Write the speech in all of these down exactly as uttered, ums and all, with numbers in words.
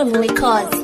Stone Records.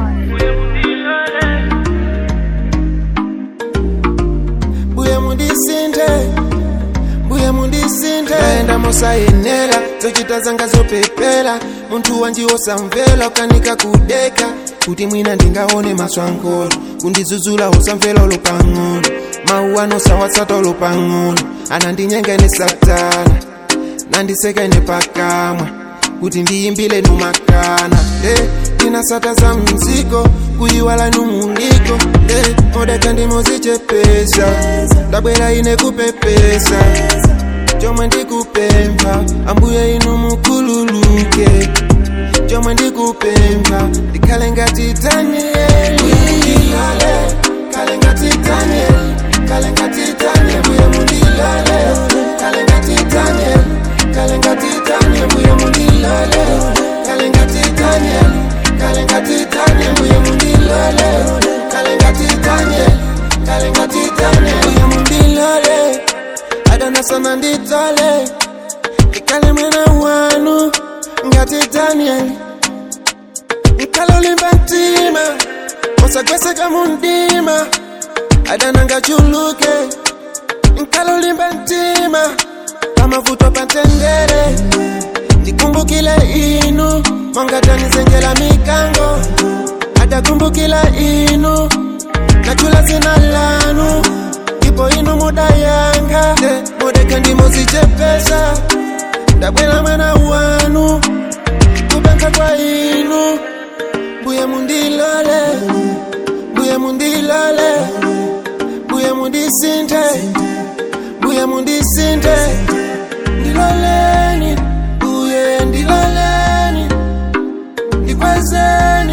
Buya mundisinde, buya mundisinde. Naenda mosayenera, zochita zanga zopepela. Muntu wanji osamvela, ukanika kudeka. Kuti mwina ndingaone maswankolo. Kundizuzula osamvela olopangolo. Mauano sawasato olopangolo. Anandinyenga ni satana, nandiseka ine pakamwa. Kuti ndiyimbile numakana. Eh, inasata za mziko, kuyiwala numuliko. Eh, modeka ndimozichepesa, ndabwera ine kupepesa. Chomwe ndikupemba, ambuye inu mukululuke. Chomwe ndikupemba, ndikale ngati Daniel. Buya mundilale, kale ngati Daniel. Kale ngati Daniel, buya mundilale. Kale ngati Daniel, kale ngati Daniel, buya mundilale. Kale ngati Daniel, kale ngati Daniel, buya mundilale. Kale ngati Daniel, kale ngati Daniel, buya mundilale. Adana sana nditale, ikale mwena wanu ngati Daniel. Nkalo limbatima, osagweseka mundima. Adana ngachuluke, nkalo limbatima. Kama vuto pantendere, ndikumbukile inu. Mwangatani zengela mikango, adakumbukila inu. Nachula zina lanu, ipo inu muda yanga. De, modeka ndimo zichepesa, ndabwela mwena wanu. Kubenga kwa inu, buya mundilale. Buya mundilale, buya mundisinde. Buya mundisinde, ndilaleni. Buye ndilaleni, ndikwezeni.